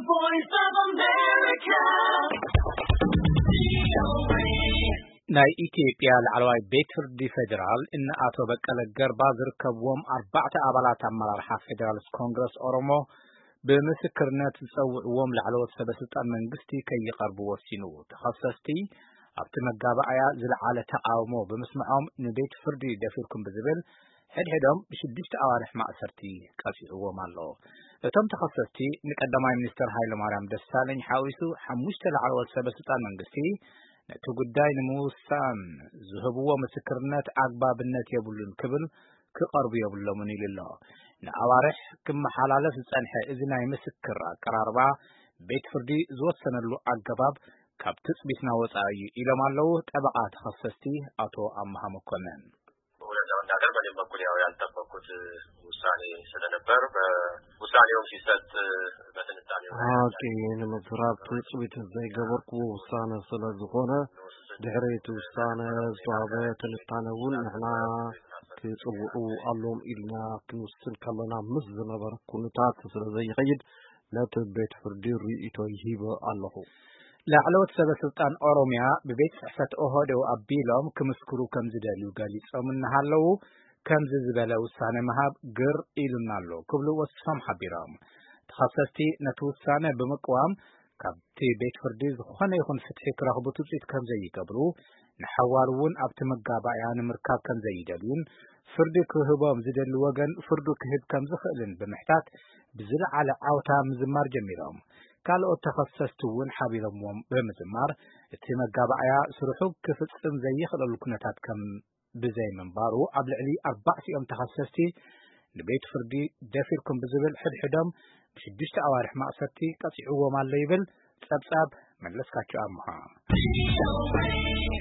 voice of America. ናይ ኢትዮጵያ ላዕለዋይ ቤት ፍርዲ ፌደራል እነ አቶ በቀለ ገርባ ዝርከብዎም 4 አባላት አመራርሓ ፌደራልስ ኮንግረስ ኦሮሞ በምስክርነት ዝጸውዕዎም ላዕለዎት ሰበስልጣን መንግስቲ ከይቀርቡ ወሲኑ ተኸሰስቲ ኣብቲ መጋባእያ ዝለዓለ ተቃውሞ በመስማዖም ንቤት ፍርዲ ደፊርኩም ብዝብል ሕድሕዶም ብ6 ኣዋርሕ ማእሰርቲ ቀፂዕዎም ኣሎ። እቶም ተኸሰስቲ ንቀዳማይ ሚኒስትር ሃይለማርያም ደሳለኝ ሓዊሱ 5 ላዕለዎት ሰበስልጣን መንግስቲ ነቲ ጉዳይ ንምውሳን ዝህብዎ ምስክርነት ኣግባብነት የብሉን ክብል ክቐርቡ የብሎምን ኢሉ ኣሎ። ንኣዋርሕ ክመሓላለፍ ዝጸንሐ እዚ ናይ ምስክር ኣቀራርባ ቤት ፍርዲ ዝወሰነሉ ኣገባብ ካብ ትጽቢትና ወጻኢ ኢሎም ኣለዉ። ጠበቃ ተኸሰስቲ አቶ አማሃ መኮንን ነገር በሌም በኩል ያው ያልጠበቁት ውሳኔ ስለነበር በውሳኔው ሲሰጥ በትንታኔው ለመዝራብ ትጽቢት ዘይገበርኩ ውሳኔ ስለዝኾነ ድሕሪት ውሳኔ ዝዋበ ትንታኔውን ንሕና ክጽውዑ ኣሎም ኢልና ክንውስን ከለና ምስ ዝነበረ ኩነታት ስለዘይኸይድ ነቲ ቤት ፍርዲ ርኢቶ ይሂብ ኣለኹ። ላዕለዎት ሰበስልጣን ኦሮሚያ በቤት ጽሕፈት ኦህዴው ኣቢሎም ክምስክሩ ከም ዝደልዩ ገሊጾም እናሃለዉ ከምዚ ዝበለ ውሳኔ መሃብ ግር ኢሉና ኣሎ ክብሉ ወሲፎም ሓቢሮም ተኸሰስቲ ነቲ ውሳኔ ብምቅዋም ካብቲ ቤት ፍርዲ ዝኾነ ይኹን ፍትሒ ክረኽቡ ትጽቢት ከም ዘይገብሩ ንሓዋር እውን ኣብቲ መጋባእያ ንምርካብ ከም ዘይደልዩን ፍርዲ ክህቦም ዝደሊ ወገን ፍርዱ ክህብ ከም ዝኽእልን ብምሕታት ብዝለዓለ ዓውታ ምዝማር ጀሚሮም ካልኦት ተኸሰስቲ እውን ሓቢሮምዎም ብምዝማር እቲ መጋባእያ ስርሑ ክፍጽም ዘይኽእለሉ ኩነታት ከም ብዘይ ምንባሩ ኣብ ልዕሊ 40 ተኸሰስቲ ንቤት ፍርዲ ደፊርኩም ብዝብል ሕድሕዶም ብ6 ኣዋርሕ ማእሰርቲ ቀፂዕዎም ኣሎ ይብል ጸብጻብ መለስካቸው ኣምሃ